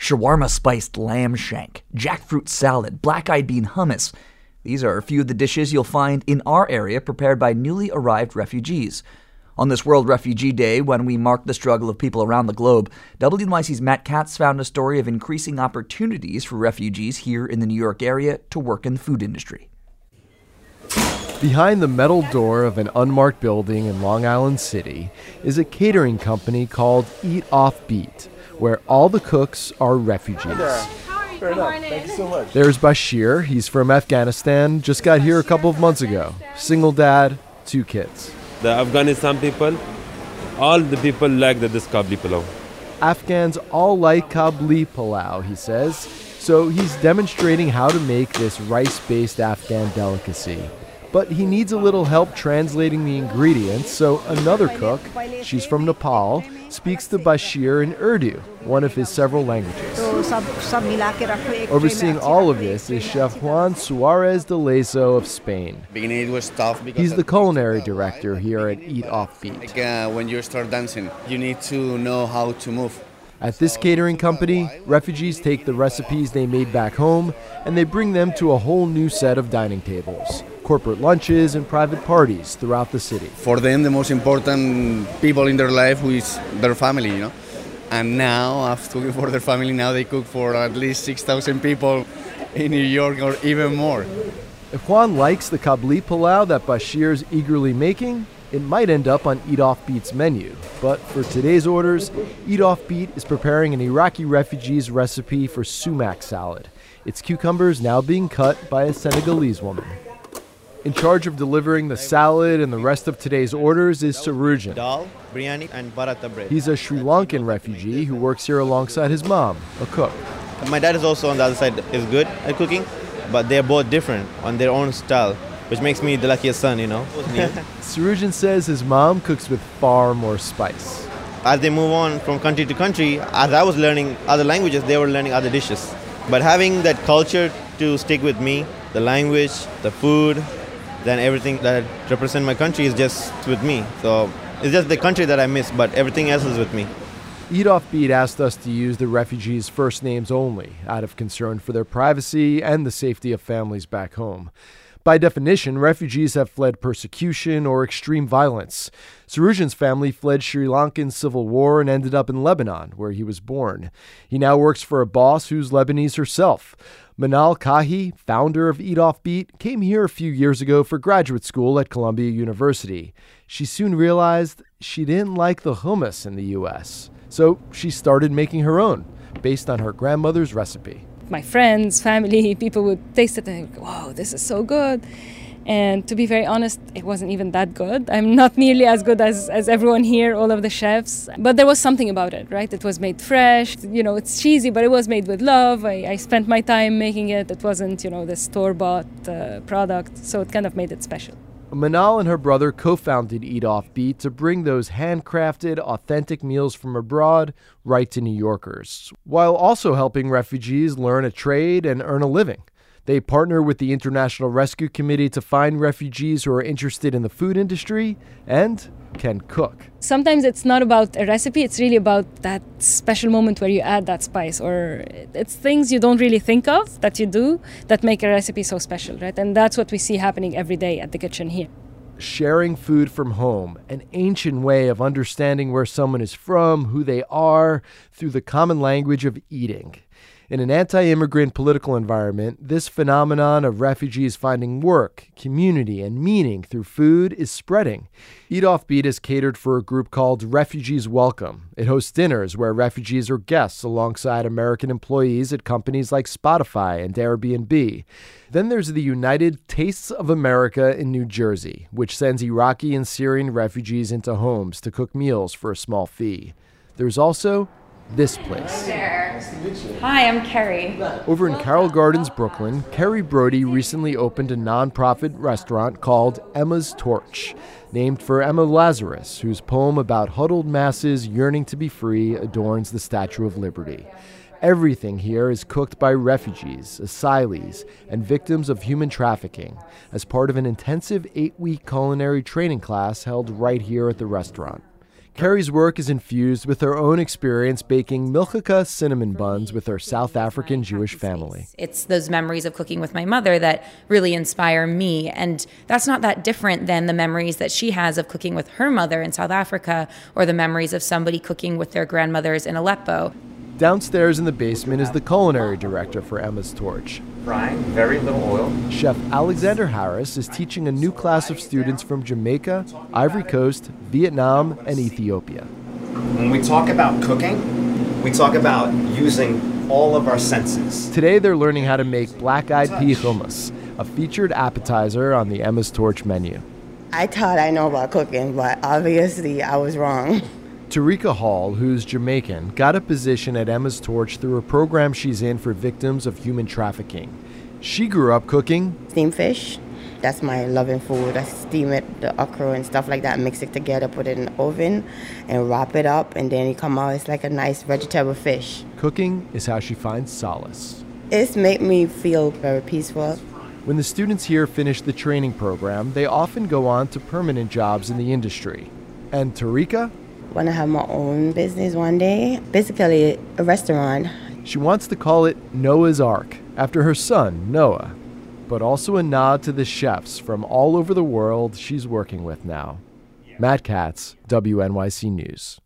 shawarma-spiced lamb shank, jackfruit salad, black-eyed bean hummus. These are a few of the dishes you'll find in our area prepared by newly arrived refugees. On this World Refugee Day, when we mark the struggle of people around the globe, WNYC's Matt Katz found a story of increasing opportunities for refugees here in the New York area to work in the food industry. Behind the metal door of an unmarked building in Long Island City is a catering company called Eat Off Beat, where all the cooks are refugees. Fair enough. Thank you so much. There's Bashir. He's from Afghanistan, just got here a couple of months ago. Single dad, 2 kids. The Afghanistan people, all the people like this kabli pulao. Afghans all like kabli pulao, he says, so he's demonstrating how to make this rice-based Afghan delicacy. But he needs a little help translating the ingredients, so another cook, she's from Nepal, speaks to Bashir in Urdu, one of his several languages. Overseeing all of this is Chef Juan Suarez de Lezo of Spain. Beginning it was tough because he's the culinary director here at Eat Off Beat. When you start dancing, you need to know how to move. At this catering company, refugees take the recipes they made back home and they bring them to a whole new set of dining tables, corporate lunches and private parties throughout the city. For them, the most important people in their life is their family, you know. And now, after cooking for their family, now they cook for at least 6,000 people in New York or even more. If Juan likes the kabli pulao that Bashir's eagerly making, it might end up on Eat Off Beat's menu. But for today's orders, Eat Off Beat is preparing an Iraqi refugee's recipe for sumac salad. Its cucumbers now being cut by a Senegalese woman. In charge of delivering the salad and the rest of today's orders is Sarujan. Dal, biryani, and paratha bread. He's a Sri Lankan refugee who works here alongside his mom, a cook. My dad is also on the other side, is good at cooking, but they're both different on their own style, which makes me the luckiest son, you know. Sarujan says his mom cooks with far more spice. As they move on from country to country, as I was learning other languages, they were learning other dishes. But having that culture to stick with me, the language, the food, then everything that represents my country is just with me. So it's just the country that I miss, but everything else is with me. Eat Off Beat asked us to use the refugees' first names only, out of concern for their privacy and the safety of families back home. By definition, refugees have fled persecution or extreme violence. Sarujan's family fled Sri Lankan civil war and ended up in Lebanon, where he was born. He now works for a boss who's Lebanese herself. Manal Kahi, founder of Eat Off Beat, came here a few years ago for graduate school at Columbia University. She soon realized she didn't like the hummus in the U.S., so she started making her own, based on her grandmother's recipe. My friends, family, people would taste it and go, wow, this is so good. And to be very honest, it wasn't even that good. I'm not nearly as good as everyone here, all of the chefs. But there was something about it, right? It was made fresh. You know, it's cheesy, but it was made with love. I spent my time making it. It wasn't, the store-bought product. So it kind of made it special. Manal and her brother co-founded Eat Off Beat to bring those handcrafted, authentic meals from abroad right to New Yorkers, while also helping refugees learn a trade and earn a living. They partner with the International Rescue Committee to find refugees who are interested in the food industry and can cook. Sometimes it's not about a recipe, it's really about that special moment where you add that spice, or it's things you don't really think of that you do that make a recipe so special, right? And that's what we see happening every day at the kitchen here. Sharing food from home, an ancient way of understanding where someone is from, who they are, through the common language of eating. In an anti-immigrant political environment, this phenomenon of refugees finding work, community, and meaning through food is spreading. Eat Off Beat is catered for a group called Refugees Welcome. It hosts dinners where refugees are guests alongside American employees at companies like Spotify and Airbnb. Then there's the United Tastes of America in New Jersey, which sends Iraqi and Syrian refugees into homes to cook meals for a small fee. There's also this place. Hi, I'm Carrie. Over in Carroll Gardens, Brooklyn, Kerry Brody recently opened a nonprofit restaurant called Emma's Torch, named for Emma Lazarus, whose poem about huddled masses yearning to be free adorns the Statue of Liberty. Everything here is cooked by refugees, asylees, and victims of human trafficking as part of an intensive 8-week culinary training class held right here at the restaurant. Carrie's work is infused with her own experience baking milchika cinnamon buns with her South African Jewish family. It's those memories of cooking with my mother that really inspire me, and that's not that different than the memories that she has of cooking with her mother in South Africa, or the memories of somebody cooking with their grandmothers in Aleppo. Downstairs in the basement is the culinary director for Emma's Torch. Frying, very little oil. Chef Alexander Harris is teaching a new class of students from Jamaica, Ivory Coast, Vietnam, and Ethiopia. When we talk about cooking, we talk about using all of our senses. Today they're learning how to make black-eyed pea hummus, a featured appetizer on the Emma's Torch menu. I thought I know about cooking, but obviously I was wrong. Tarika Hall, who's Jamaican, got a position at Emma's Torch through a program she's in for victims of human trafficking. She grew up cooking steamed fish. That's my loving food. I steam it, the okra and stuff like that, mix it together, put it in the oven, and wrap it up, and then it come out. It's like a nice vegetable fish. Cooking is how she finds solace. It's made me feel very peaceful. When the students here finish the training program, they often go on to permanent jobs in the industry. And Tarika? Want to have my own business one day, basically a restaurant. She wants to call it Noah's Ark, after her son, Noah, but also a nod to the chefs from all over the world she's working with now. Matt Katz, WNYC News.